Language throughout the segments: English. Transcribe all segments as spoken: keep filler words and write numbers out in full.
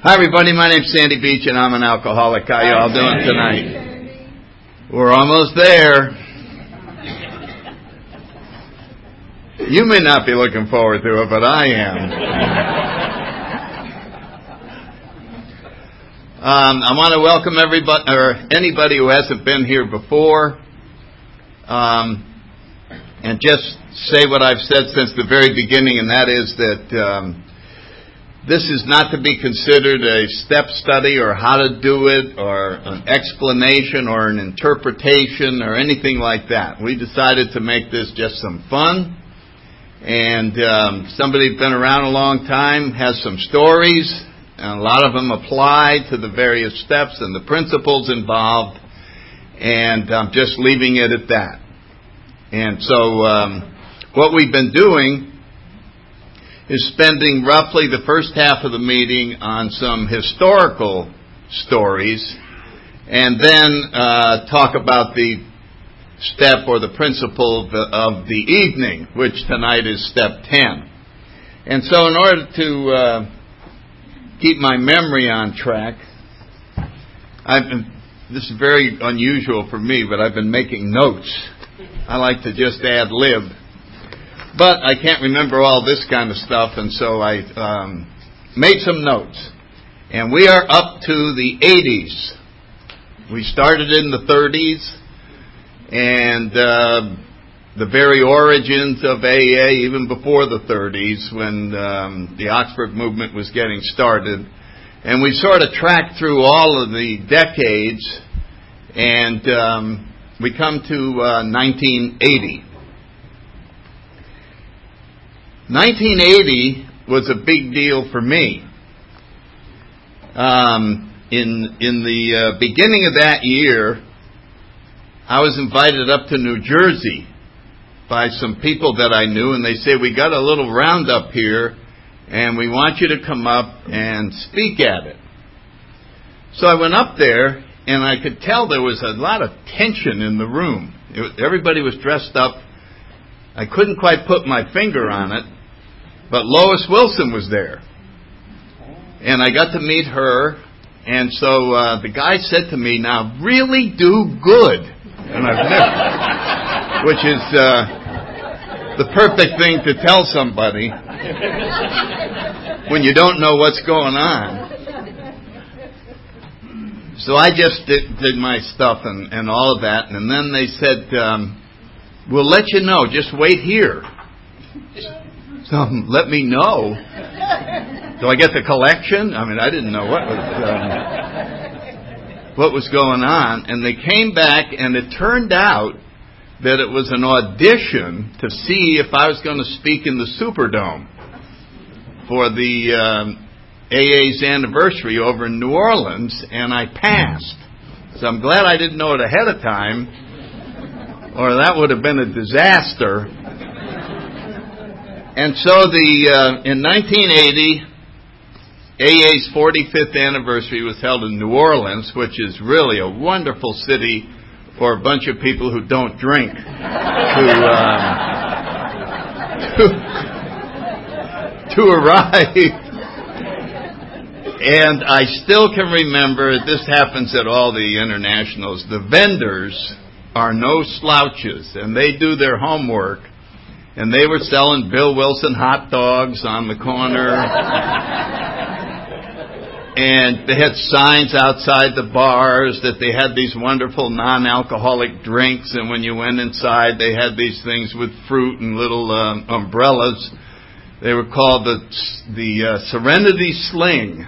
Hi everybody, my name's Sandy Beach and I'm an alcoholic. How you all doing tonight? We're almost there. You may not be looking forward to it, but I am. um, I want to welcome everybody, or anybody who hasn't been here before, um, and just say what I've said since the very beginning, and that is that um, this is not to be considered a step study or how to do it or an explanation or an interpretation or anything like that. We decided to make this just some fun. And um, somebody who's been around a long time has some stories, and a lot of them apply to the various steps and the principles involved. And I'm just leaving it at that. And so um, what we've been doing is spending roughly the first half of the meeting on some historical stories, and then uh, talk about the step or the principle of the, of the evening, which tonight is step ten. And so in order to uh, keep my memory on track, I've been, this is very unusual for me, but I've been making notes. I like to just ad lib. But I can't remember all this kind of stuff, and so I um, made some notes. And we are up to the eighties. We started in the thirties, and uh, the very origins of A A, even before the thirties, when um, the Oxford movement was getting started. And we sort of tracked through all of the decades, and um, we come to uh, nineteen eighty. nineteen eighty was a big deal for me. Um, in in the uh, beginning of that year, I was invited up to New Jersey by some people that I knew, and they said, we got a little roundup here, and we want you to come up and speak at it. So I went up there, and I could tell there was a lot of tension in the room. It was, everybody was dressed up. I couldn't quite put my finger on it, but Lois Wilson was there. And I got to meet her, and so uh, the guy said to me, now really do good. And I've never, which is uh, the perfect thing to tell somebody when you don't know what's going on. So I just did, did my stuff and, and all of that, and then they said, um, we'll let you know, just wait here. So let me know. Do I get the collection? I mean, I didn't know what was um, what was going on. And they came back, and it turned out that it was an audition to see if I was going to speak in the Superdome for the um, A A's anniversary over in New Orleans, and I passed. So I'm glad I didn't know it ahead of time, or that would have been a disaster. And so the uh, in nineteen eighty, A A's forty-fifth anniversary was held in New Orleans, which is really a wonderful city for a bunch of people who don't drink to, um, to, to arrive. And I still can remember, this happens at all the internationals, the vendors are no slouches, and they do their homework. And they were selling Bill Wilson hot dogs on the corner. And they had signs outside the bars that they had these wonderful non-alcoholic drinks. And when you went inside, they had these things with fruit and little um, umbrellas. They were called the the uh, Serenity Sling.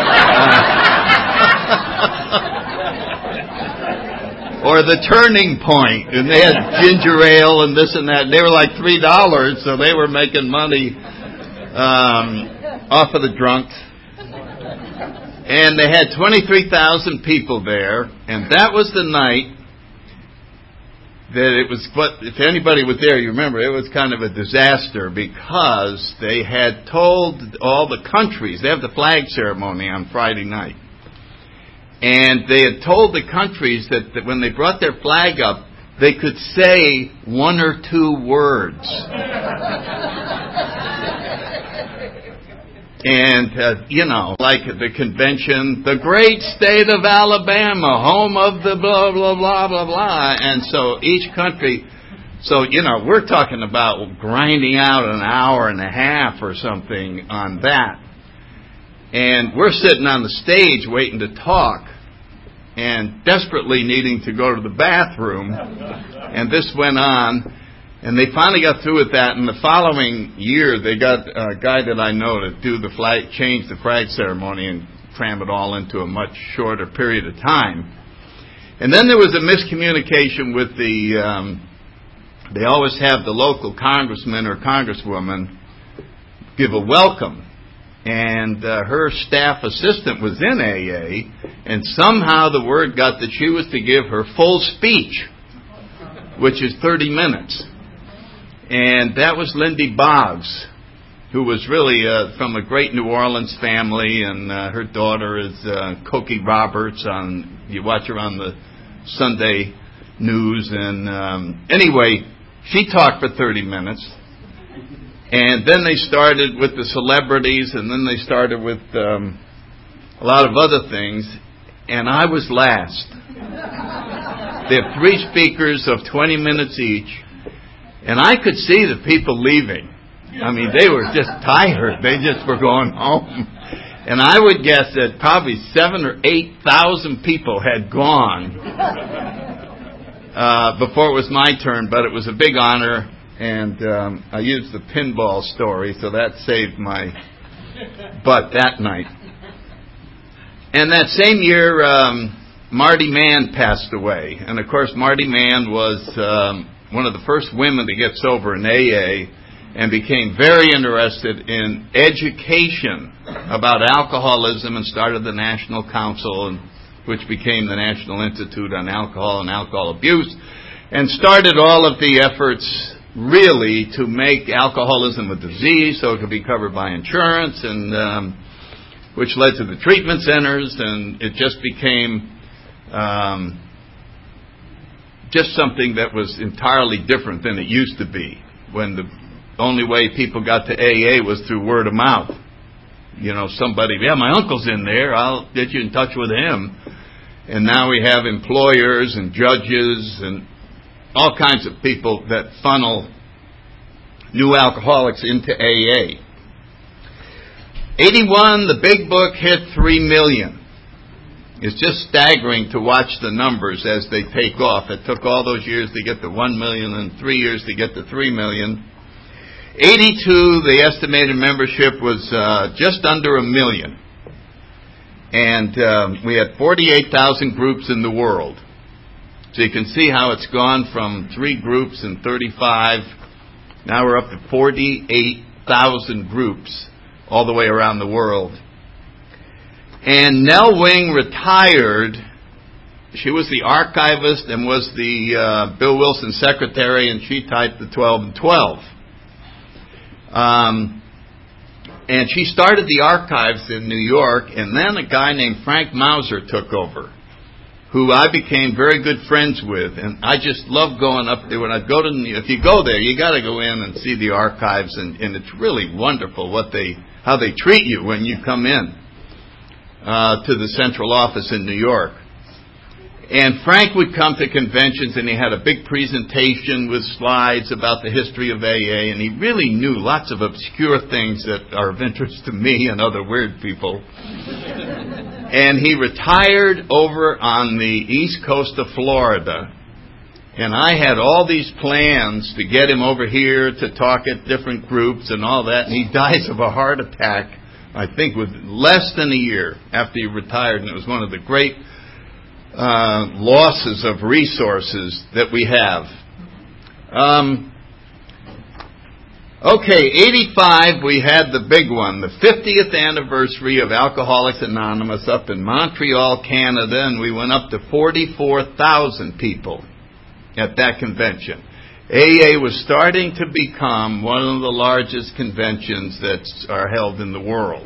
Or the Turning Point, and they had ginger ale and this and that. And they were like three dollars, so they were making money um, off of the drunks. And they had twenty-three thousand people there, and that was the night that it was. But if anybody was there, you remember it was kind of a disaster because they had told all the countries. They have the flag ceremony on Friday night. And they had told the countries that, that when they brought their flag up, they could say one or two words. And, uh, you know, like at the convention, the great state of Alabama, home of the blah, blah, blah, blah, blah. And so each country, so, you know, we're talking about grinding out an hour and a half or something on that. And we're sitting on the stage waiting to talk and desperately needing to go to the bathroom. And this went on. And they finally got through with that, and the following year they got a guy that I know to do the flag, change the flag ceremony and cram it all into a much shorter period of time. And then there was a miscommunication with the, um, they always have the local congressman or congresswoman give a welcome. And uh, her staff assistant was in A A, and somehow the word got that she was to give her full speech, which is thirty minutes. And that was Lindy Boggs, who was really uh, from a great New Orleans family, and uh, her daughter is uh, Cokie Roberts. On you watch her on the Sunday news, and um, anyway, she talked for thirty minutes, and then they started with the celebrities, and then they started with um, a lot of other things, and I was last. They have three speakers of twenty minutes each. And I could see the people leaving. I mean, they were just tired. They just were going home. And I would guess that probably seven or eight thousand people had gone uh, before it was my turn. But it was a big honor, and um, I used the pinball story, so that saved my butt that night. And that same year, um, Marty Mann passed away. And of course, Marty Mann was Um, one of the first women to get sober in A A, and became very interested in education about alcoholism and started the National Council, and, which became the National Institute on Alcohol and Alcohol Abuse, and started all of the efforts really to make alcoholism a disease so it could be covered by insurance, and um, which led to the treatment centers, and it just became um, just something that was entirely different than it used to be, when the only way people got to A A was through word of mouth. You know, somebody, yeah, my uncle's in there, I'll get you in touch with him. And now we have employers and judges and all kinds of people that funnel new alcoholics into A A. eighty-one, the big book hit three million. It's just staggering to watch the numbers as they take off. It took all those years to get to one million and three years to get to three million. eighty-two, the estimated membership was uh, just under a million. And um, we had forty-eight thousand groups in the world. So you can see how it's gone from three groups and thirty-five. Now we're up to forty-eight thousand groups all the way around the world. And Nell Wing retired. She was the archivist and was the uh, Bill Wilson secretary, and she typed the twelve and twelve. Um, and she started the archives in New York, and then a guy named Frank Mauser took over, who I became very good friends with. And I just love going up there. When I go to, if you go there, you got to go in and see the archives, and, and it's really wonderful what they, how they treat you when you come in. Uh, to the central office in New York. And Frank would come to conventions, and he had a big presentation with slides about the history of A A, and he really knew lots of obscure things that are of interest to me and other weird people. And he retired over on the east coast of Florida, and I had all these plans to get him over here to talk at different groups and all that, and he dies of a heart attack, I think, with less than a year after he retired, and it was one of the great uh, losses of resources that we have. Um, okay, eighty-five, we had the big one, the fiftieth anniversary of Alcoholics Anonymous up in Montreal, Canada, and we went up to forty-four thousand people at that convention. A A was starting to become one of the largest conventions that are held in the world.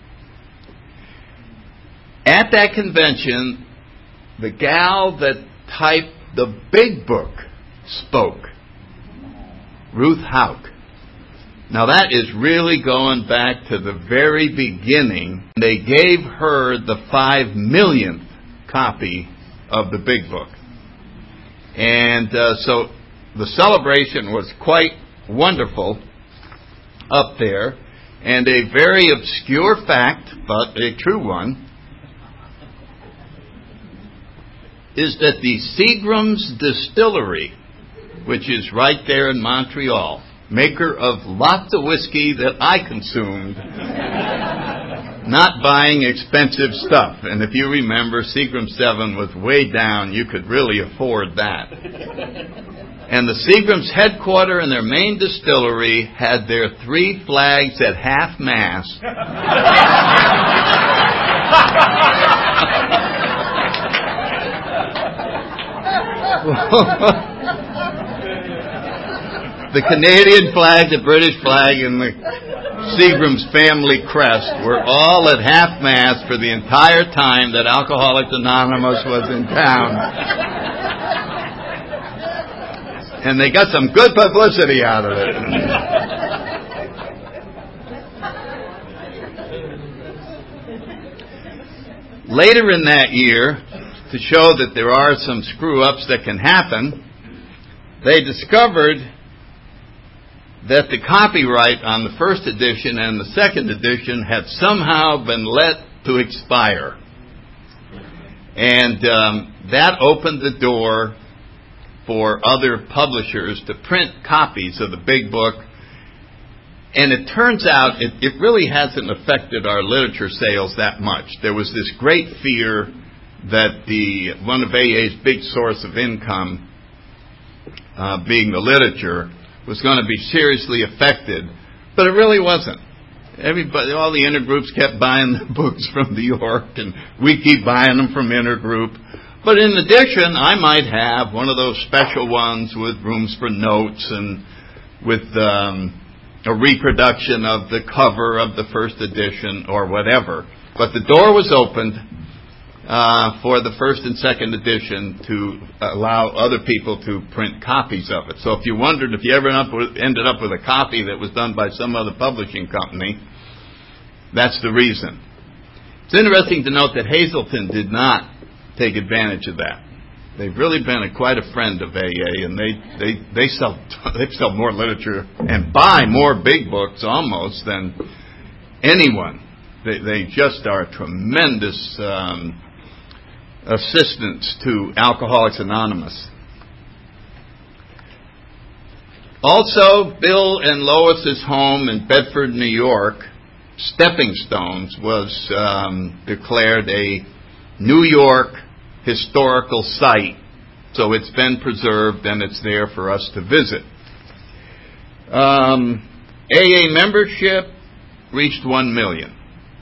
At that convention, the gal that typed the big book spoke, Ruth Hauk. Now that is really going back to the very beginning. They gave her the five millionth copy of the Big Book. And uh, so the celebration was quite wonderful up there. And a very obscure fact, but a true one, is that the Seagram's Distillery, which is right there in Montreal, maker of lots of whiskey that I consumed, not buying expensive stuff. And if you remember, Seagram seven was way down. You could really afford that. And the Seagram's headquarters and their main distillery had their three flags at half-mast. The Canadian flag, the British flag, and the Seagram's family crest were all at half-mast for the entire time that Alcoholics Anonymous was in town. And they got some good publicity out of it. Later in that year, to show that there are some screw-ups that can happen, they discovered that the copyright on the first edition and the second edition had somehow been let to expire. And um, that opened the door for other publishers to print copies of the Big Book. And it turns out it, it really hasn't affected our literature sales that much. There was this great fear that the one of A A's big source of income, uh, being the literature, was going to be seriously affected. But it really wasn't. Everybody, all the intergroups kept buying the books from New York, and we keep buying them from Intergroup. But in addition, I might have one of those special ones with rooms for notes and with um, a reproduction of the cover of the first edition or whatever. But the door was opened uh, for the first and second edition to allow other people to print copies of it. So if you wondered if you ever up with, ended up with a copy that was done by some other publishing company, that's the reason. It's interesting to note that Hazelton did not take advantage of that. They've really been a, quite a friend of A A, and they, they, they sell they sell more literature and buy more big books almost than anyone. They, they just are tremendous um, assistants to Alcoholics Anonymous. Also, Bill and Lois's home in Bedford, New York, Stepping Stones, was um, declared a New York historical site, so it's been preserved and it's there for us to visit. Um, A A membership reached one million.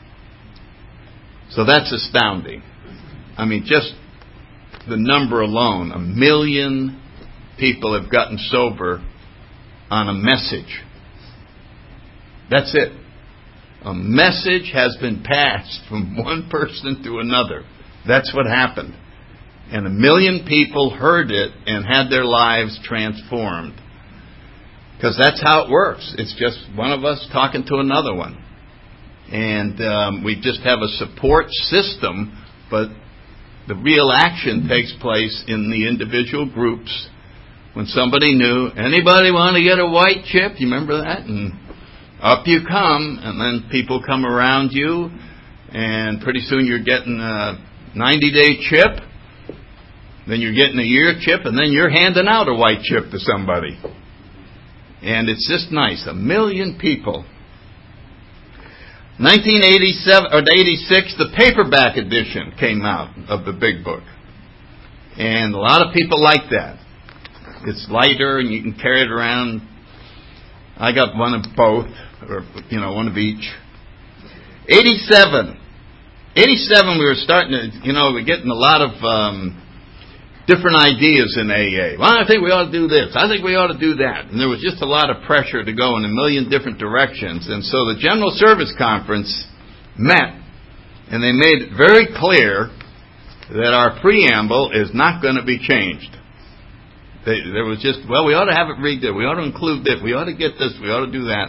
So that's astounding. I mean, just the number alone, a million people have gotten sober on a message. That's it. A message has been passed from one person to another. That's what happened. And a million people heard it and had their lives transformed. Because that's how it works. It's just one of us talking to another one. And um, we just have a support system, but the real action takes place in the individual groups. When somebody new, anybody want to get a white chip? You remember that? And up you come, and then people come around you, and pretty soon you're getting a ninety-day chip. Then you're getting a year chip, and then you're handing out a white chip to somebody. And it's just nice. A million people. nineteen eighty-seven or eighty-six, the paperback edition came out of the Big Book. And a lot of people like that. It's lighter, and you can carry it around. I got one of both, or, you know, one of each. eighty-seven. eighty-seven, we were starting to, you know, we're getting a lot of um, different ideas in A A. Well, I think we ought to do this. I think we ought to do that. And there was just a lot of pressure to go in a million different directions. And so the General Service Conference met, and they made it very clear that our preamble is not going to be changed. They, there was just, well, we ought to have it read that. We ought to include that. We ought to get this. We ought to do that.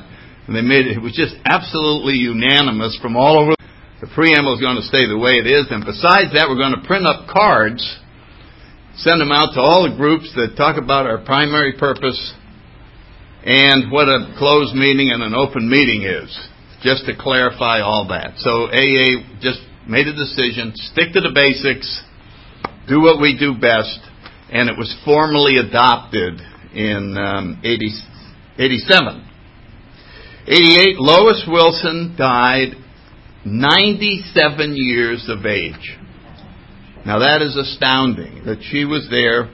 And they made it, it was just absolutely unanimous from all over. The preamble is going to stay the way it is. And besides that, we're going to print up cards, send them out to all the groups that talk about our primary purpose and what a closed meeting and an open meeting is, just to clarify all that. So A A just made a decision, stick to the basics, do what we do best, and it was formally adopted in um, eighty, eighty-seven. eighty-eight, Lois Wilson died ninety-seven years of age. Now that is astounding, that she was there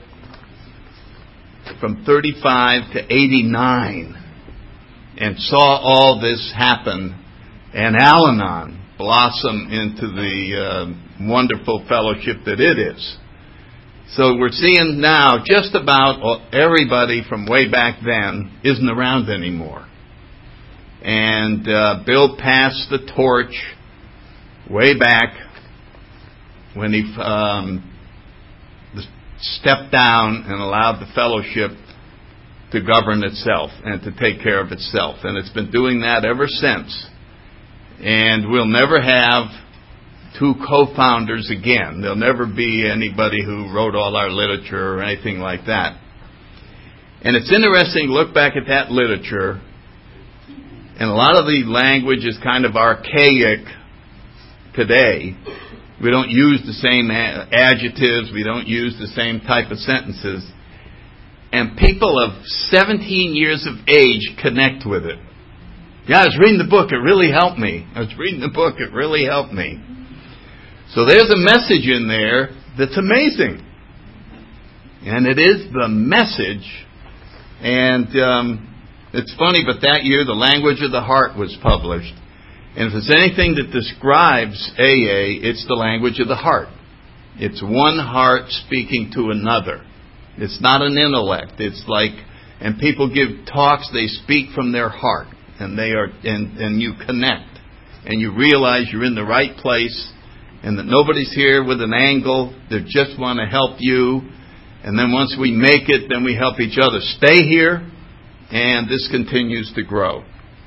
from thirty-five to eighty-nine and saw all this happen, and Al-Anon blossom into the uh, wonderful fellowship that it is. So we're seeing now just about everybody from way back then isn't around anymore. And uh, Bill passed the torch way back when he um, stepped down and allowed the fellowship to govern itself and to take care of itself. And it's been doing that ever since. And we'll never have two co-founders again. There'll never be anybody who wrote all our literature or anything like that. And it's interesting to look back at that literature, and a lot of the language is kind of archaic today. We don't use the same adjectives. We don't use the same type of sentences. And people of seventeen years of age connect with it. Yeah, I was reading the book. It really helped me. I was reading the book. It really helped me. So there's a message in there that's amazing. And it is the message. And um, it's funny, but that year the Language of the Heart was published. And if there's anything that describes A A, it's the language of the heart. It's one heart speaking to another. It's not an intellect. It's like, and people give talks, they speak from their heart. And they are, and, and you connect. And you realize you're in the right place. And that nobody's here with an angle. They just want to help you. And then once we make it, then we help each other stay here. And this continues to grow.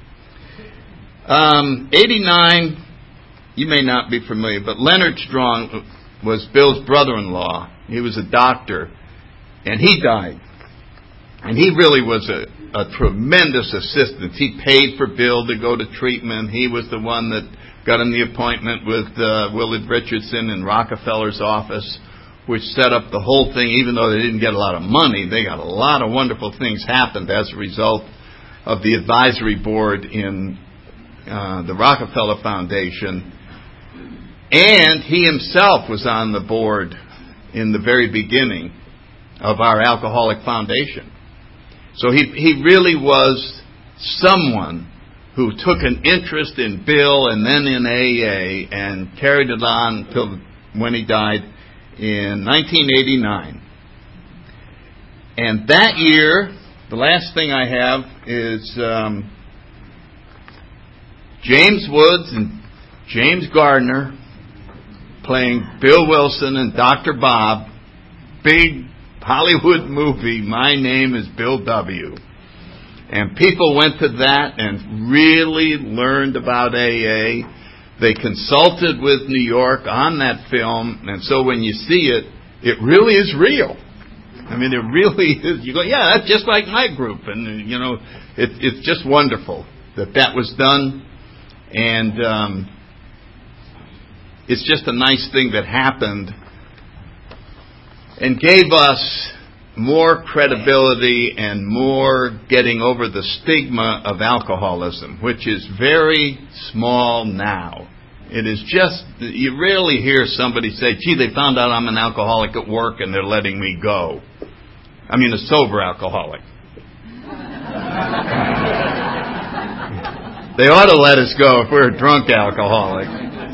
Um, eighty-nine, you may not be familiar, but Leonard Strong was Bill's brother-in-law. He was a doctor. And he died. And he really was a, a tremendous assistance. He paid for Bill to go to treatment. He was the one that got him the appointment with uh, Willard Richardson in Rockefeller's office, which set up the whole thing. Even though they didn't get a lot of money, they got a lot of wonderful things happened as a result of the advisory board in uh, the Rockefeller Foundation. And he himself was on the board in the very beginning of our Alcoholic Foundation. So he he really was someone who took an interest in Bill and then in A A and carried it on until when he died in nineteen eighty-nine. And that year, the last thing I have is um, James Woods and James Gardner playing Bill Wilson and Doctor Bob. Big Hollywood movie, My Name is Bill W. And people went to that and really learned about A A. They consulted with New York on that film, and so when you see it, it really is real. I mean, it really is. You go, yeah, that's just like my group. And, you know, it, it's just wonderful that that was done. And um, it's just a nice thing that happened and gave us more credibility and more getting over the stigma of alcoholism, which is very small now. It is just, you rarely hear somebody say, gee, they found out I'm an alcoholic at work and they're letting me go. I mean, a sober alcoholic. They ought to let us go if we're a drunk alcoholic.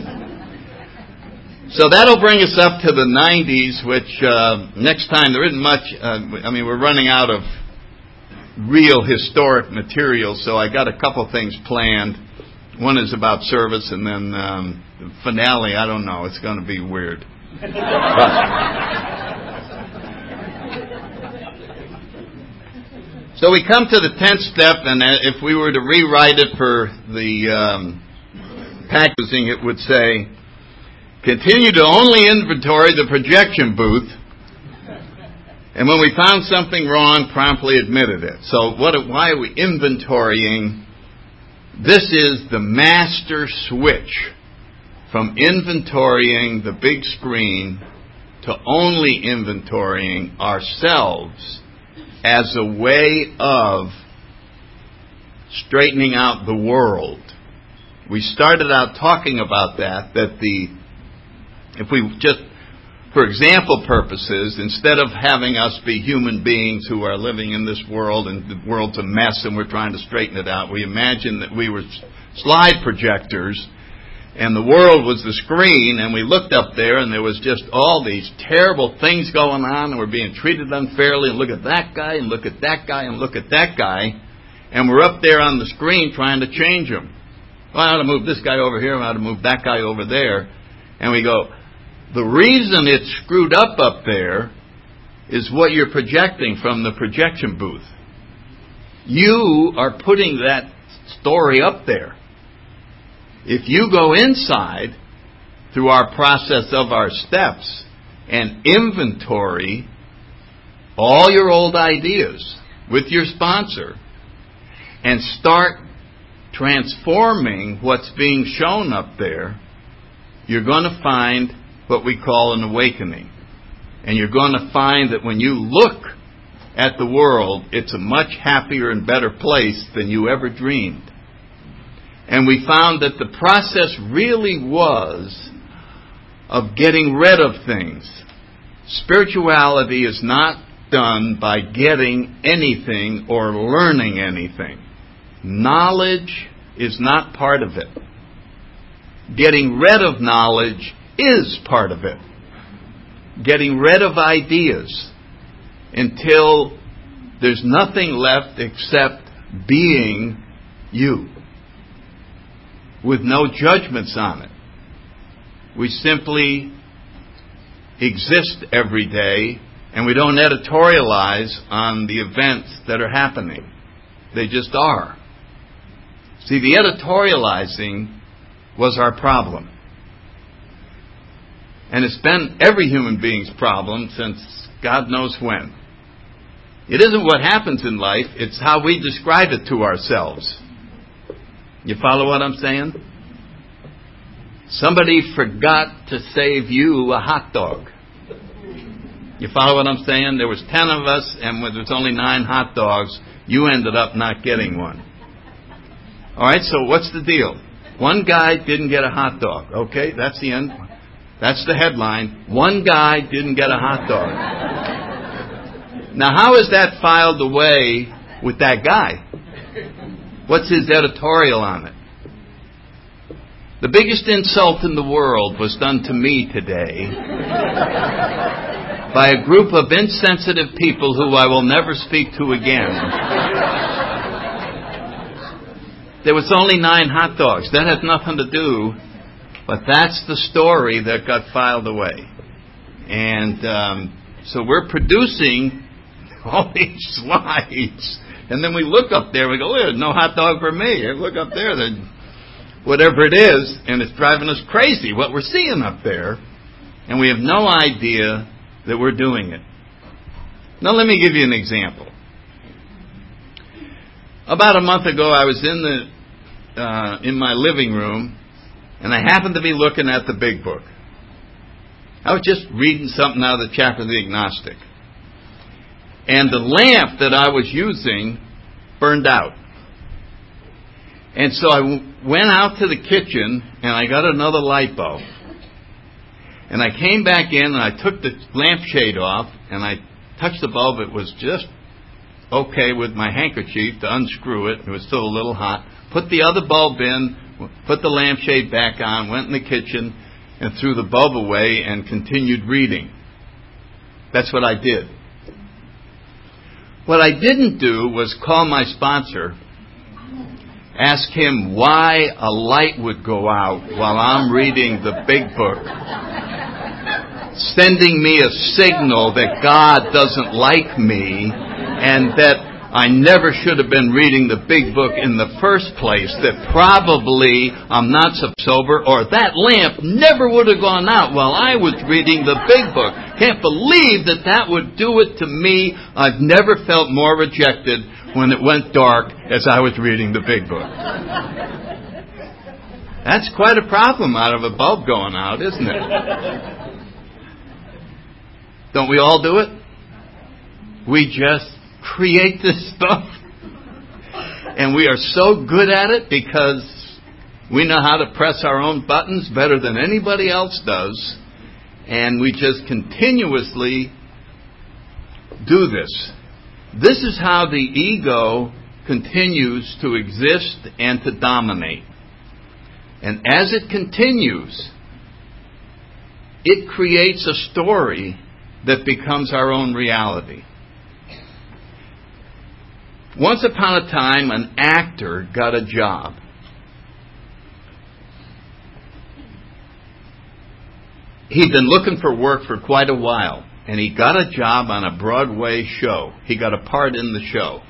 So that'll bring us up to the nineties, which uh, next time there isn't much. Uh, I mean, we're running out of real historic material, so I got a couple things planned. One is about service, and then um, the finale, I don't know. It's going to be weird. But, So we come to the tenth step, and if we were to rewrite it for the um, packaging, it would say, continue to only inventory the projection booth, and when we found something wrong, promptly admitted it. So what? Why are we inventorying? This is the master switch from inventorying the big screen to only inventorying ourselves as a way of straightening out the world. We started out talking about that, that the, if we just, for example purposes, instead of having us be human beings who are living in this world and the world's a mess and we're trying to straighten it out, we imagined that we were slide projectors and the world was the screen, and we looked up there and there was just all these terrible things going on and we're being treated unfairly, and look at that guy and look at that guy and look at that guy, and we're up there on the screen trying to change them. Well, I ought to move this guy over here, I ought to move that guy over there. And we go, the reason it's screwed up up there is what you're projecting from the projection booth. You are putting that story up there. If you go inside through our process of our steps and inventory all your old ideas with your sponsor and start transforming what's being shown up there, you're going to find what we call an awakening. And you're going to find that when you look at the world, it's a much happier and better place than you ever dreamed. And we found that the process really was of getting rid of things. Spirituality is not done by getting anything or learning anything. Knowledge is not part of it. Getting rid of knowledge is part of it. Getting rid of ideas until there's nothing left except being you, with no judgments on it. We simply exist every day, and we don't editorialize on the events that are happening. They just are. See, the editorializing was our problem. And it's been every human being's problem since God knows when. It isn't what happens in life, it's how we describe it to ourselves. You follow what I'm saying? Somebody forgot to save you a hot dog. You follow what I'm saying? There was ten of us, and when there's only nine hot dogs, you ended up not getting one. All right, so what's the deal? One guy didn't get a hot dog. Okay, that's the end. That's the headline. One guy didn't get a hot dog. Now, how is that filed away with that guy? What's his editorial on it? The biggest insult in the world was done to me today by a group of insensitive people who I will never speak to again. There was only nine hot dogs. That had nothing to do, but that's the story that got filed away. And um, so we're producing all these slides. And then we look up there, we go, there's no hot dog for me. Look up there, then whatever it is, and it's driving us crazy what we're seeing up there, and we have no idea that we're doing it. Now let me give you an example. About a month ago, I was in the uh, in my living room, and I happened to be looking at the Big Book. I was just reading something out of the chapter of the Agnostic. And the lamp that I was using burned out. And so I w- went out to the kitchen and I got another light bulb. And I came back in and I took the lampshade off and I touched the bulb. It was just okay with my handkerchief to unscrew it. It was still a little hot. Put the other bulb in, put the lampshade back on, went in the kitchen and threw the bulb away and continued reading. That's what I did. What I didn't do was call my sponsor, ask him why a light would go out while I'm reading the Big Book, sending me a signal that God doesn't like me and that I never should have been reading the big book in the first place, that probably I'm not so sober, or that lamp never would have gone out while I was reading the big book. Can't believe that that would do it to me. I've never felt more rejected when it went dark as I was reading the big book. That's quite a problem out of a bulb going out, isn't it? Don't we all do it? We just create this stuff. And we are so good at it because we know how to press our own buttons better than anybody else does. And we just continuously do this. This is how the ego continues to exist and to dominate. And as it continues, it creates a story that becomes our own reality. Once upon a time, an actor got a job. He'd been looking for work for quite a while, and he got a job on a Broadway show. He got a part in the show.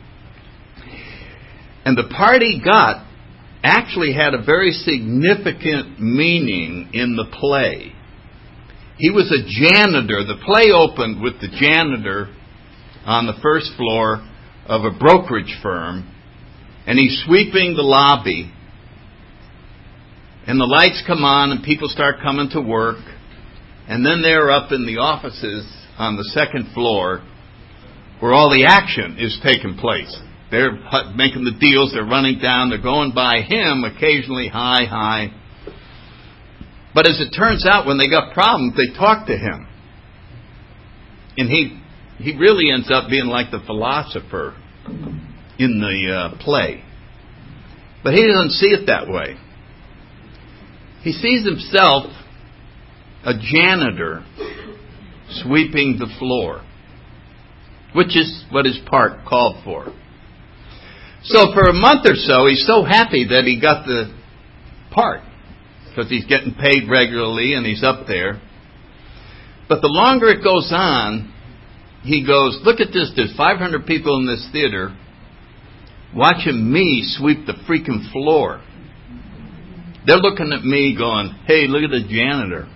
And the part he got actually had a very significant meaning in the play. He was a janitor. The play opened with the janitor on the first floor of a brokerage firm, and he's sweeping the lobby, and the lights come on and people start coming to work, and then they're up in the offices on the second floor where all the action is taking place. They're making the deals, they're running down, they're going by him occasionally, hi, hi. But as it turns out, when they got problems, they talk to him. And he he really ends up being like the philosopher in the uh, play. But he doesn't see it that way. He sees himself a janitor sweeping the floor, which is what his part called for. So for a month or so, he's so happy that he got the part, because he's getting paid regularly and he's up there. But the longer it goes on, he goes, look at this, there's five hundred people in this theater watching me sweep the freaking floor. They're looking at me going, hey, look at the janitor.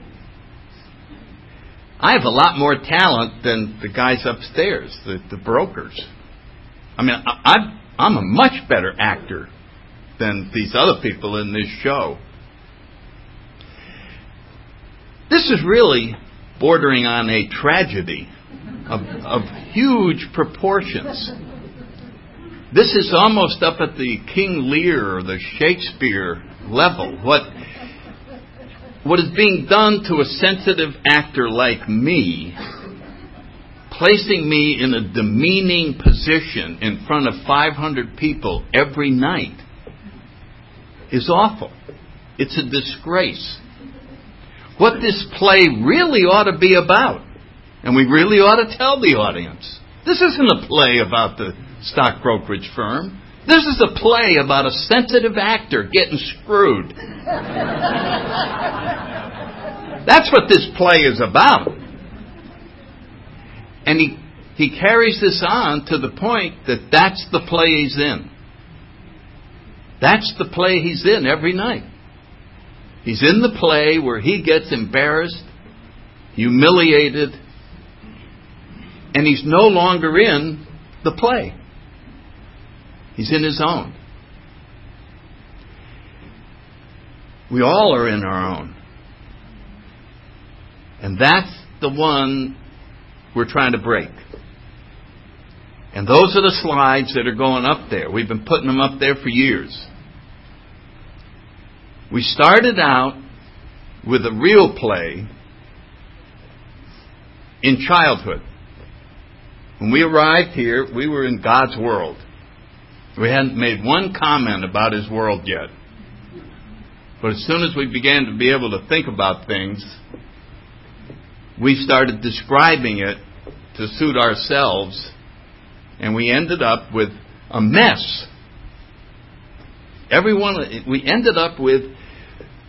I have a lot more talent than the guys upstairs, the, the brokers. I mean, I, I'm, I'm a much better actor than these other people in this show. This is really bordering on a tragedy of, of huge proportions. This is almost up at the King Lear or the Shakespeare level. What, what is being done to a sensitive actor like me, placing me in a demeaning position in front of five hundred people every night, is awful. It's a disgrace. What this play really ought to be about, and we really ought to tell the audience, this isn't a play about the stock brokerage firm. This is a play about a sensitive actor getting screwed. That's what this play is about. And he, he carries this on to the point that that's the play he's in. That's the play he's in every night. He's in the play where he gets embarrassed, humiliated, and he's no longer in the play. He's in his own. We all are in our own. And that's the one we're trying to break. And those are the slides that are going up there. We've been putting them up there for years. We started out with a real play in childhood. When we arrived here, we were in God's world. We hadn't made one comment about His world yet. But as soon as we began to be able to think about things, we started describing it to suit ourselves, and we ended up with a mess. Everyone, we ended up with,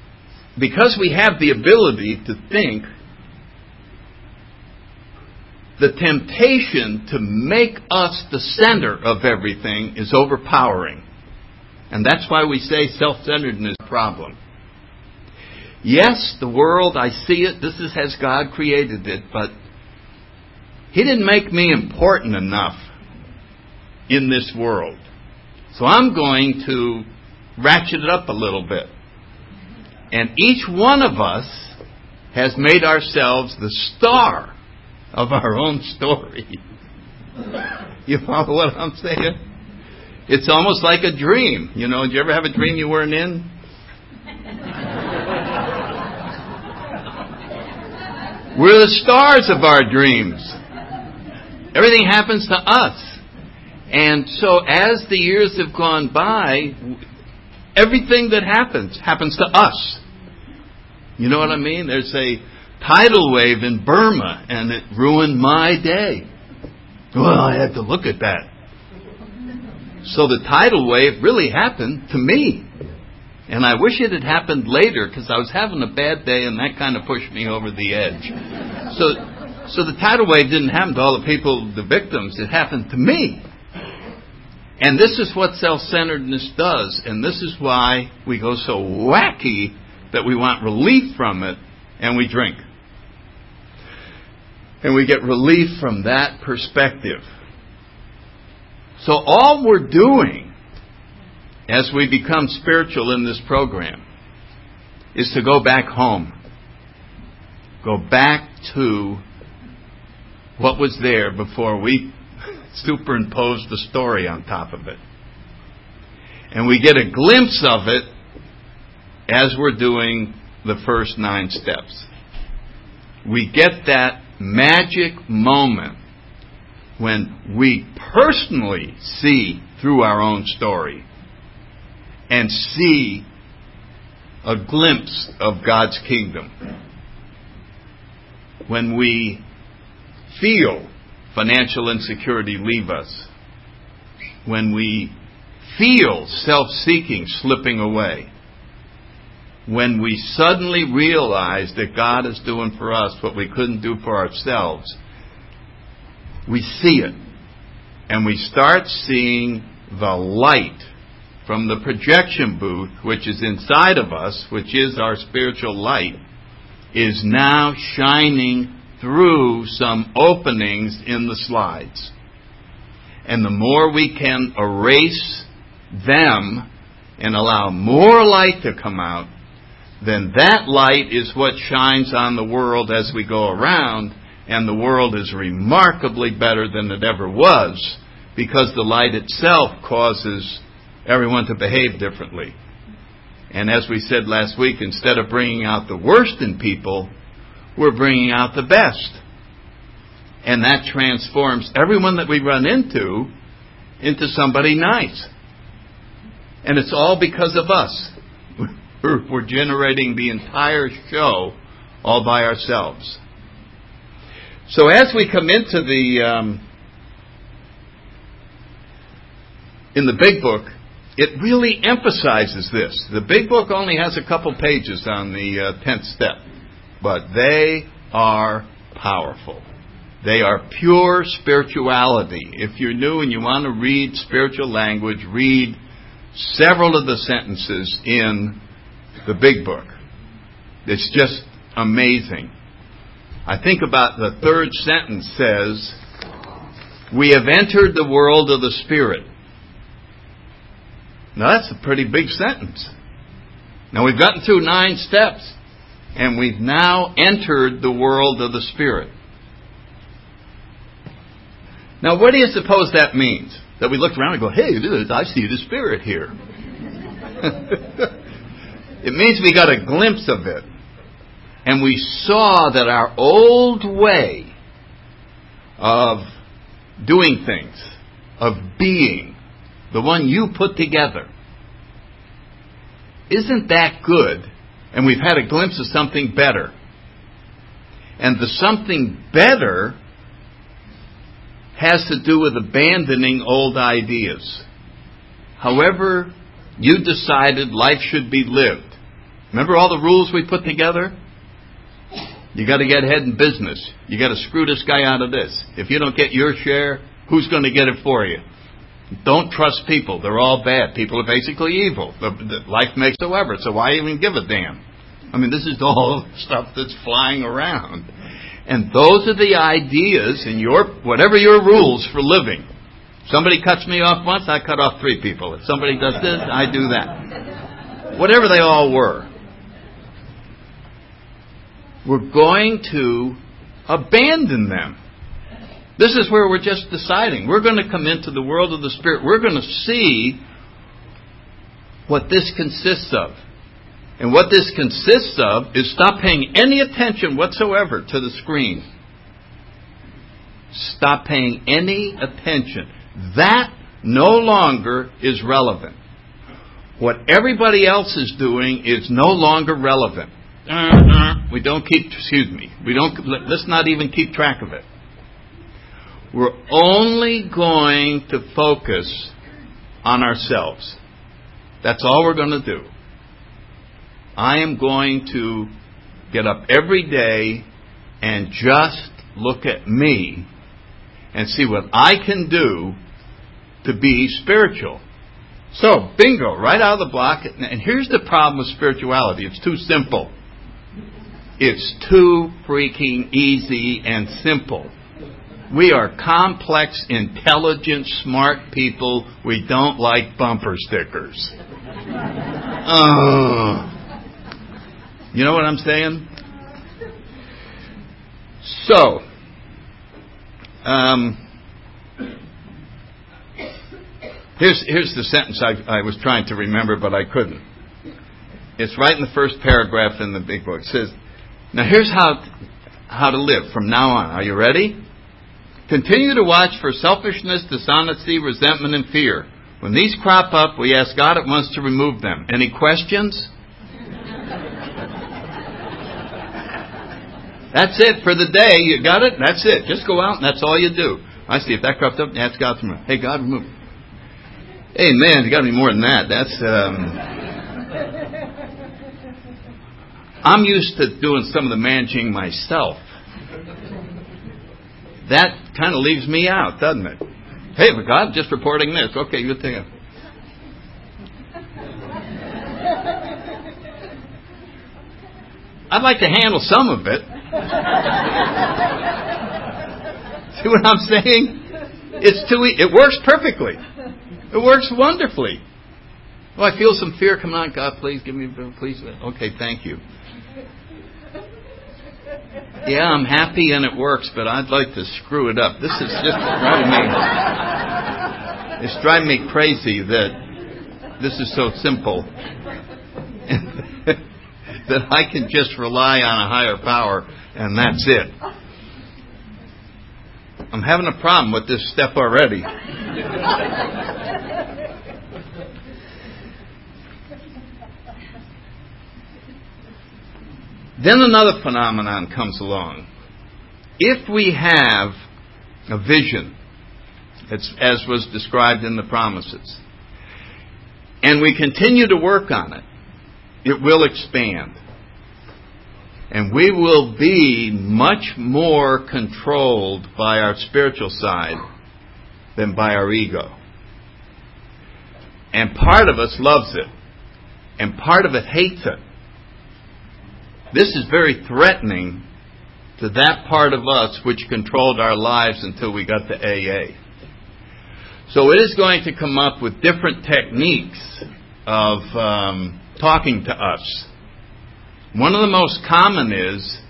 because we have the ability to think, the temptation to make us the center of everything is overpowering. And that's why we say self-centeredness is a problem. Yes, the world, I see it, this is as God created it, but He didn't make me important enough in this world. So I'm going to ratchet it up a little bit. And each one of us has made ourselves the star of our own story. You follow what I'm saying? It's almost like a dream. You know, did you ever have a dream you weren't in? We're the stars of our dreams. Everything happens to us. And so as the years have gone by, everything that happens, happens to us. You know what I mean? There's a tidal wave in Burma, and it ruined my day. Well, I had to look at that. So the tidal wave really happened to me. And I wish it had happened later, because I was having a bad day, and that kind of pushed me over the edge. So, so the tidal wave didn't happen to all the people, the victims. It happened to me. And this is what self-centeredness does, and this is why we go so wacky that we want relief from it, and we drink. And we get relief from that perspective. So all we're doing as we become spiritual in this program is to go back home. Go back to what was there before we superimposed the story on top of it. And we get a glimpse of it as we're doing the first nine steps. We get that magic moment when we personally see through our own story and see a glimpse of God's kingdom. When we feel financial insecurity leave us. When we feel self-seeking slipping away. When we suddenly realize that God is doing for us what we couldn't do for ourselves. We see it. And we start seeing the light from the projection booth, which is inside of us, which is our spiritual light, is now shining through some openings in the slides. And the more we can erase them and allow more light to come out, then that light is what shines on the world as we go around, and the world is remarkably better than it ever was, because the light itself causes everyone to behave differently. And as we said last week, instead of bringing out the worst in people, we're bringing out the best. And that transforms everyone that we run into into somebody nice. And it's all because of us. We're, we're generating the entire show all by ourselves. So as we come into the, um, in the big book, it really emphasizes this. The big book only has a couple pages on the uh, tenth step. But they are powerful. They are pure spirituality. If you're new and you want to read spiritual language, read several of the sentences in the big book. It's just amazing. I think about the third sentence says, we have entered the world of the Spirit. Now that's a pretty big sentence. Now we've gotten through nine steps. And we've now entered the world of the Spirit. Now, what do you suppose that means? That we look around and go, hey, I see the Spirit here. It means we got a glimpse of it. And we saw that our old way of doing things, of being, the one you put together, isn't that good? And we've had a glimpse of something better. And the something better has to do with abandoning old ideas. However you decided life should be lived. Remember all the rules we put together? You got to get ahead in business. You got to screw this guy out of this. If you don't get your share, who's going to get it for you? Don't trust people. They're all bad. People are basically evil. The, the life makes however, so why even give a damn? I mean, this is all stuff that's flying around. And those are the ideas in your, whatever your rules for living. Somebody cuts me off once, I cut off three people. If somebody does this, I do that. Whatever they all were. We're going to abandon them. This is where we're just deciding. We're going to come into the world of the Spirit. We're going to see what this consists of. And what this consists of is stop paying any attention whatsoever to the screen. Stop paying any attention. That no longer is relevant. What everybody else is doing is no longer relevant. We don't keep, excuse me, we don't, let's not even keep track of it. We're only going to focus on ourselves. That's all we're going to do. I am going to get up every day and just look at me and see what I can do to be spiritual. So, bingo, right out of the block. And here's the problem with spirituality. It's too simple. It's too freaking easy and simple. We are complex, intelligent, smart people. We don't like bumper stickers. Uh, you know what I'm saying? So, um, here's here's the sentence I, I was trying to remember, but I couldn't. It's right in the first paragraph in the big book. It says, now here's how how to live from now on. Are you ready? Continue to watch for selfishness, dishonesty, resentment, and fear. When these crop up, we ask God at once to remove them. Any questions? That's it for the day. You got it? That's it. Just go out and that's all you do. I see. If that cropped up, ask God to remove. Hey, God, remove it. Hey, man, you got to be more than that. That's, um... I'm used to doing some of the managing myself. That kind of leaves me out, doesn't it? Hey, but God, just reporting this. Okay, good thing. I'd like to handle some of it. See what I'm saying? It's too. E- it works perfectly. It works wonderfully. Oh, I feel some fear coming on. God, please give me, please. Okay, thank you. Yeah, I'm happy and it works, but I'd like to screw it up. This is just driving me. It's driving me crazy that this is so simple. That I can just rely on a higher power and that's it. I'm having a problem with this step already. Then another phenomenon comes along. If we have a vision, as, as was described in the promises, and we continue to work on it, it will expand. And we will be much more controlled by our spiritual side than by our ego. And part of us loves it, and part of it hates it. This is very threatening to that part of us which controlled our lives until we got to A A. So it is going to come up with different techniques of um, talking to us. One of the most common is,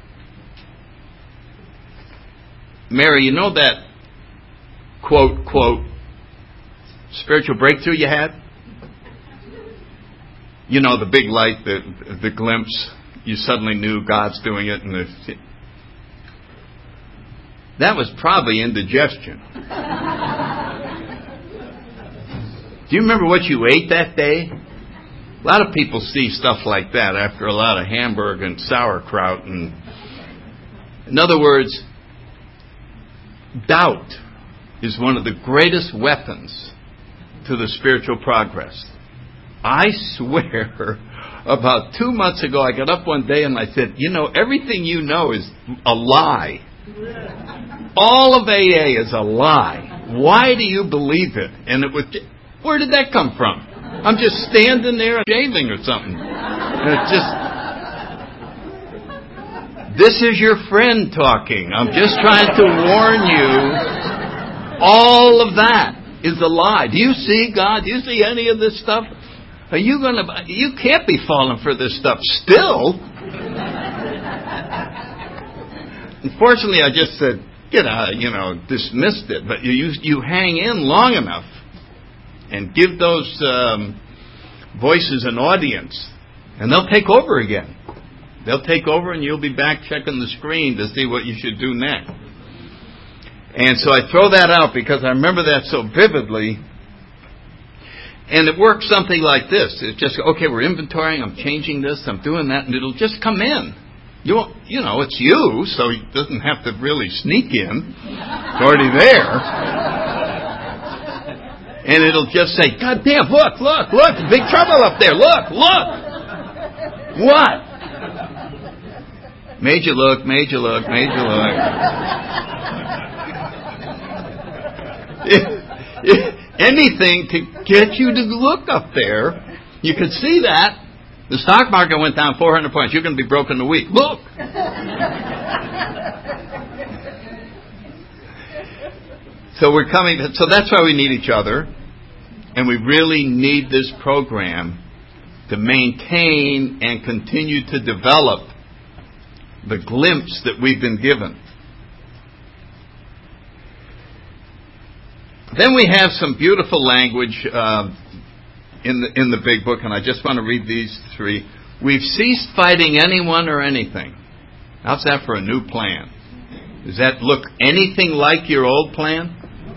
Mary, you know that quote, quote, spiritual breakthrough you had? You know, the big light, the, the glimpse. You suddenly knew God's doing it. And the, that was probably indigestion. Do you remember what you ate that day? A lot of people see stuff like that after a lot of hamburger and sauerkraut. And in other words, doubt is one of the greatest weapons to the spiritual progress. I swear, about two months ago, I got up one day and I said, you know, everything you know is a lie. All of A A is a lie. Why do you believe it? And it was, where did that come from? I'm just standing there shaving or something. And it's just, this is your friend talking. I'm just trying to warn you. All of that is a lie. Do you see God? Do you see any of this stuff? Are you going to, you can't be falling for this stuff still. Unfortunately, I just said, get out, you know, dismissed it. But you you hang in long enough and give those um, voices an audience, and they'll take over again. They'll take over, and you'll be back checking the screen to see what you should do next. And so I throw that out because I remember that so vividly. And it works something like this. It's just, okay, we're inventorying, I'm changing this, I'm doing that, and it'll just come in. You won't, you know, it's you, so it doesn't have to really sneak in. It's already there. And it'll just say, God damn, look, look, look, there's big trouble up there, look, look. What? Made you look, made you look, made you look. Anything to get you to look up there. You can see that. The stock market went down four hundred points. You're going to be broke in a week. Look! So we're coming, so that's why we need each other. And we really need this program to maintain and continue to develop the glimpse that we've been given. Then we have some beautiful language uh, in the in the big book, and I just want to read these three. We've ceased fighting anyone or anything. How's that for a new plan? Does that look anything like your old plan?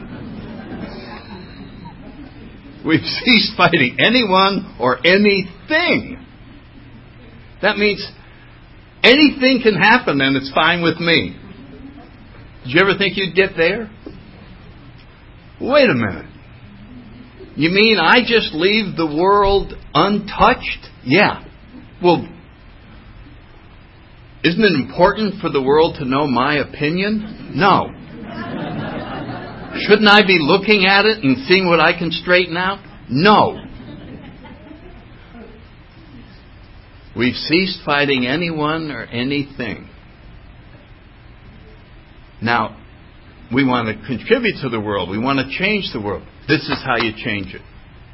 We've ceased fighting anyone or anything. That means anything can happen and it's fine with me. Did you ever think you'd get there? Wait a minute. You mean I just leave the world untouched? Yeah. Well, isn't it important for the world to know my opinion? No. Shouldn't I be looking at it and seeing what I can straighten out? No. We've ceased fighting anyone or anything. Now, we want to contribute to the world. We want to change the world. This is how you change it.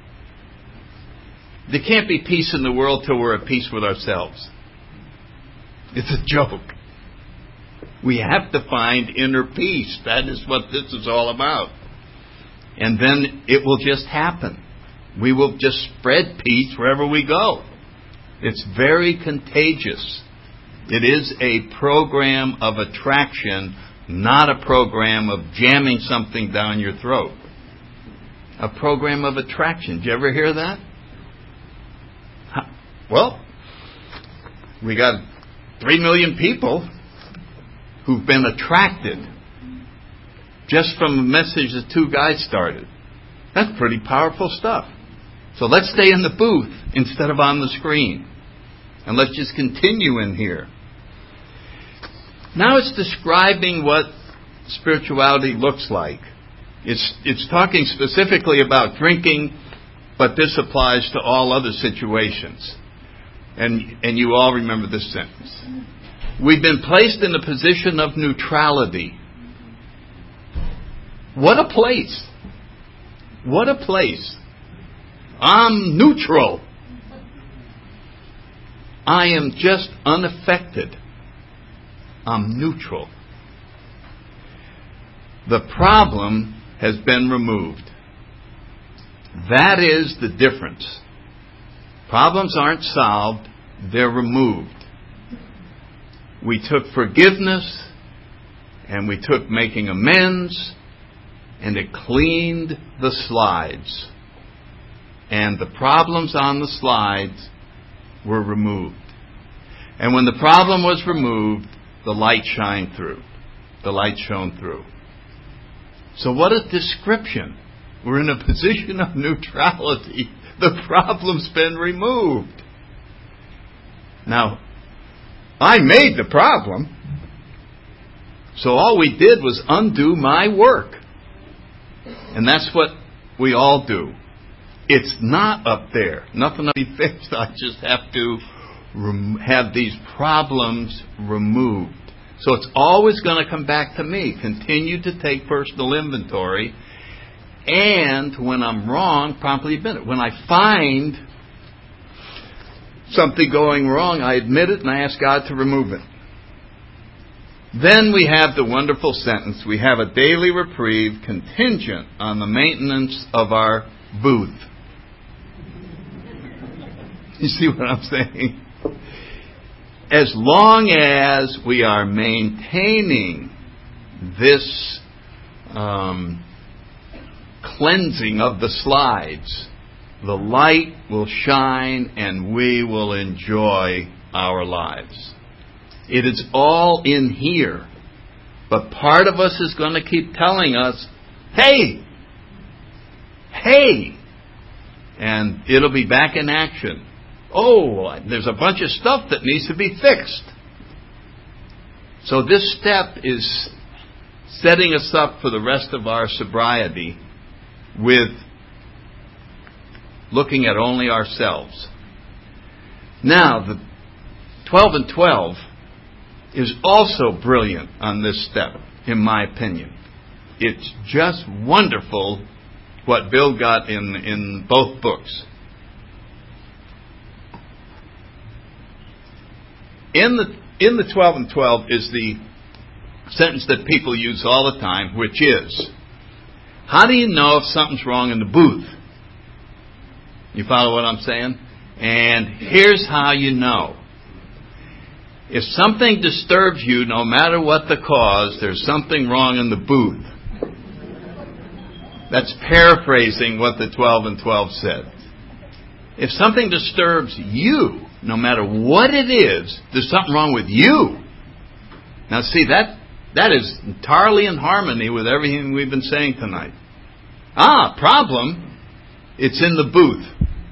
There can't be peace in the world till we're at peace with ourselves. It's a joke. We have to find inner peace. That is what this is all about. And then it will just happen. We will just spread peace wherever we go. It's very contagious. It is a program of attraction, not a program of jamming something down your throat. A program of attraction. Did you ever hear that? Well, we got three million people who've been attracted just from a message that two guys started. That's pretty powerful stuff. So let's stay in the booth instead of on the screen. And let's just continue in here. Now it's describing what spirituality looks like. It's it's talking specifically about drinking, but this applies to all other situations. And and you all remember this sentence. We've been placed in a position of neutrality. What a place. What a place. I'm neutral. I am just unaffected. I'm neutral. The problem has been removed. That is the difference. Problems aren't solved, they're removed. We took forgiveness and we took making amends, and it cleaned the slides. And the problems on the slides were removed. And when the problem was removed, the light shined through. The light shone through. So what a description. We're in a position of neutrality. The problem's been removed. Now, I made the problem, so all we did was undo my work. And that's what we all do. It's not up there. Nothing to be fixed. I just have to rem- have these problems removed. So it's always going to come back to me. Continue to take personal inventory. And when I'm wrong, promptly admit it. When I find something going wrong, I admit it and I ask God to remove it. Then we have the wonderful sentence, we have a daily reprieve contingent on the maintenance of our booth. You see what I'm saying? As long as we are maintaining this um, cleansing of the slides, the light will shine and we will enjoy our lives. It is all in here. But part of us is going to keep telling us, hey, hey, and it'll be back in action. Oh, there's a bunch of stuff that needs to be fixed. So this step is setting us up for the rest of our sobriety with looking at only ourselves. Now, the twelve and twelve is also brilliant on this step, in my opinion. It's just wonderful what Bill got in, in both books. In the in the twelve and twelve is the sentence that people use all the time, which is, how do you know if something's wrong in the booth? You follow what I'm saying? And here's how you know. If something disturbs you, no matter what the cause, there's something wrong in the booth. That's paraphrasing what the twelve and twelve said. If something disturbs you, no matter what it is, there's something wrong with you. Now see, that that is entirely in harmony with everything we've been saying tonight. Ah, problem, it's in the booth.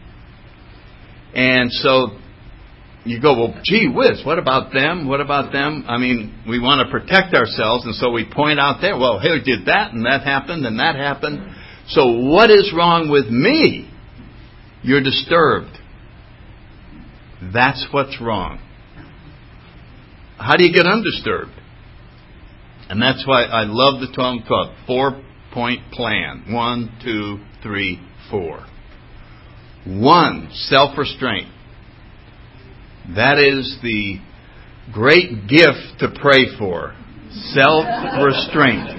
And so you go, well, gee whiz, what about them? What about them? I mean, we want to protect ourselves, and so we point out there, well, hey, did that, and that happened, and that happened. So what is wrong with me? You're disturbed. That's what's wrong. How do you get undisturbed? And that's why I love the twelve and twelve. Four-point plan. One, two, three, four. One, self-restraint. That is the great gift to pray for. Self-restraint.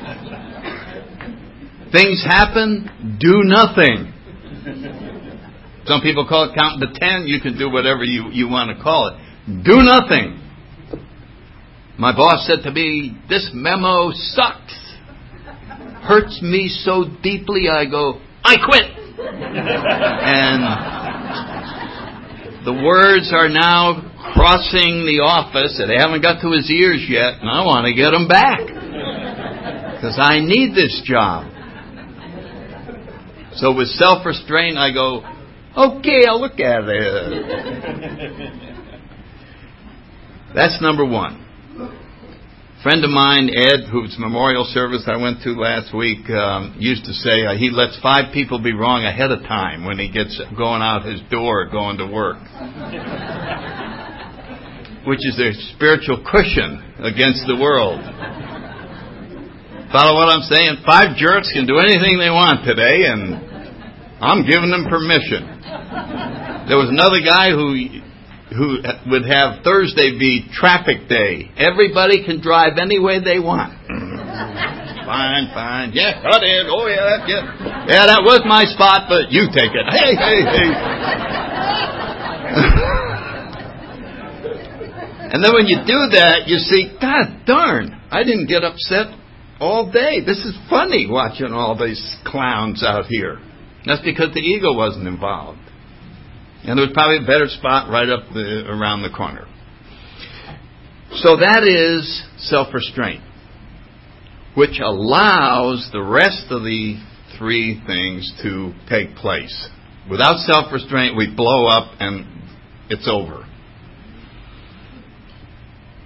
Things happen, do nothing. Some people call it counting to ten. You can do whatever you, you want to call it. Do nothing. My boss said to me, this memo sucks. Hurts me so deeply, I go, I quit. And the words are now crossing the office, and they haven't got to his ears yet, and I want to get them back. Because I need this job. So with self-restraint, I go, okay, I'll look at it. That's number one. A friend of mine, Ed, whose memorial service I went to last week, um, used to say uh, he lets five people be wrong ahead of time when he gets going out his door going to work. Which is a spiritual cushion against the world. Follow what I'm saying? Five jerks can do anything they want today, and I'm giving them permission. There was another guy who who would have Thursday be traffic day. Everybody can drive any way they want. Fine, fine. Yeah, cut in. Oh, yeah, yeah. Yeah, that was my spot, but you take it. Hey, hey, hey. And then when you do that, you see, God darn, I didn't get upset all day. This is funny watching all these clowns out here. That's because the ego wasn't involved. And there was probably a better spot right up the, around the corner. So that is self-restraint, which allows the rest of the three things to take place. Without self-restraint, we blow up and it's over.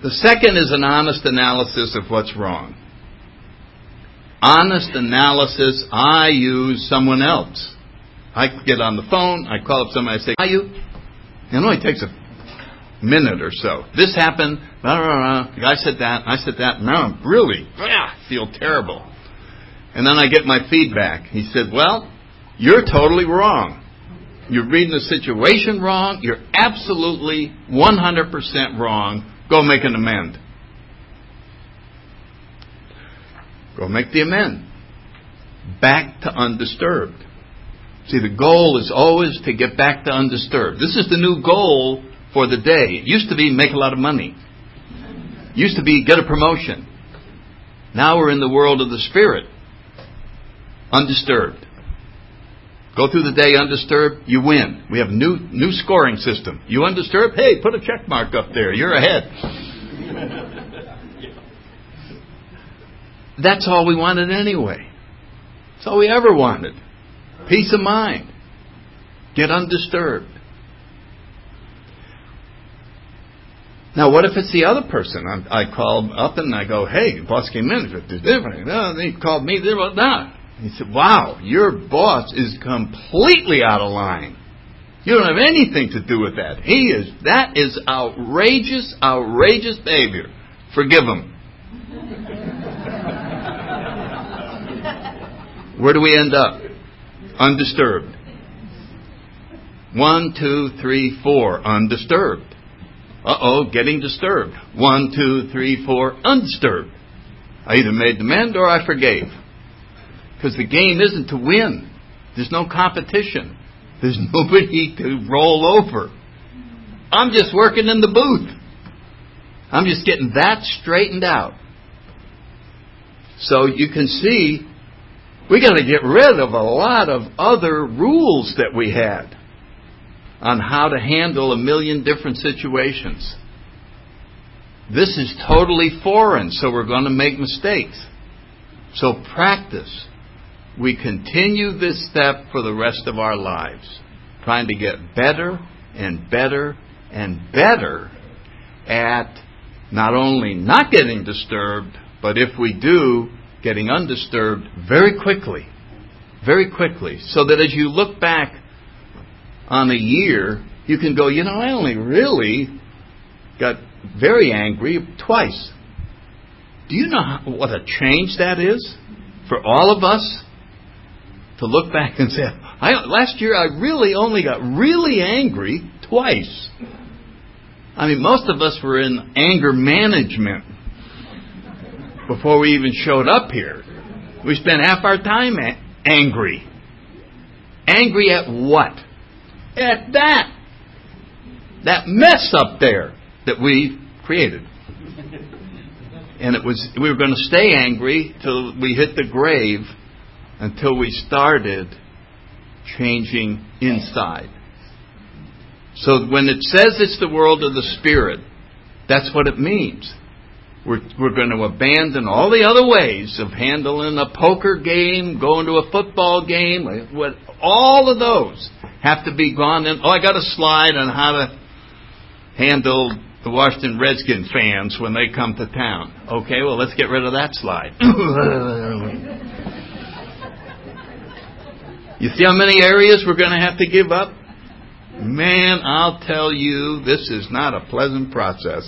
The second is an honest analysis of what's wrong. Honest analysis, I use someone else. I get on the phone, I call up somebody, I say, "Are you?" It only takes a minute or so. This happened, blah, blah, blah. The guy said that, I said that, now I'm really, ah, feel terrible. And then I get my feedback. He said, "Well, you're totally wrong. You're reading the situation wrong. You're absolutely one hundred percent wrong. Go make an amend." Go make the amend. Back to undisturbed. See, the goal is always to get back to undisturbed. This is the new goal for the day. It used to be make a lot of money. It used to be get a promotion. Now we're in the world of the Spirit. Undisturbed. Go through the day undisturbed, you win. We have a new, new scoring system. You undisturbed? Hey, put a check mark up there. You're ahead. That's all we wanted anyway. That's all we ever wanted. Peace of mind. Get undisturbed. Now, what if it's the other person? I, I call up and I go, "Hey, boss came in. It's different." No, he called me. No. He said, "Wow, your boss is completely out of line. You don't have anything to do with that. He is. That is outrageous, outrageous behavior. Forgive him." Where do we end up? Undisturbed. One, two, three, four. Undisturbed. Uh-oh, getting disturbed. One, two, three, four. Undisturbed. I either made the amend or I forgave. Because the game isn't to win. There's no competition. There's nobody to roll over. I'm just working in the booth. I'm just getting that straightened out. So you can see, we got to get rid of a lot of other rules that we had on how to handle a million different situations. This is totally foreign, so we're going to make mistakes. So practice. We continue this step for the rest of our lives, trying to get better and better and better at not only not getting disturbed, but if we do, getting undisturbed very quickly, very quickly, so that as you look back on a year, you can go, you know, I only really got very angry twice. Do you know how, what a change that is for all of us? To look back and say, I, last year I really only got really angry twice. I mean, most of us were in anger management before we even showed up here. We spent half our time a- angry. Angry at what? At that. That mess up there that we created. And it was we were going to stay angry till we hit the grave, until we started changing inside. So when it says it's the world of the Spirit, that's what it means. We're, we're going to abandon all the other ways of handling a poker game, going to a football game. What, all of those have to be gone in. Oh, I got a slide on how to handle the Washington Redskins fans when they come to town. Okay, well, let's get rid of that slide. You see how many areas we're going to have to give up? Man, I'll tell you, this is not a pleasant process.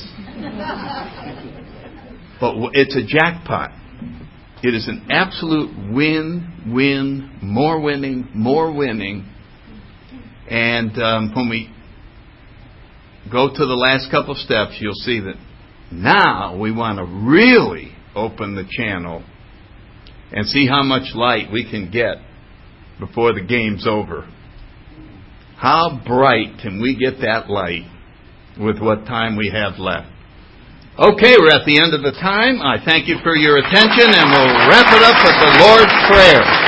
But it's a jackpot. It is an absolute win, win, more winning, more winning. And um, when we go to the last couple of steps, you'll see that now we want to really open the channel and see how much light we can get before the game's over. How bright can we get that light with what time we have left? Okay, we're at the end of the time. I thank you for your attention, and we'll wrap it up with the Lord's Prayer.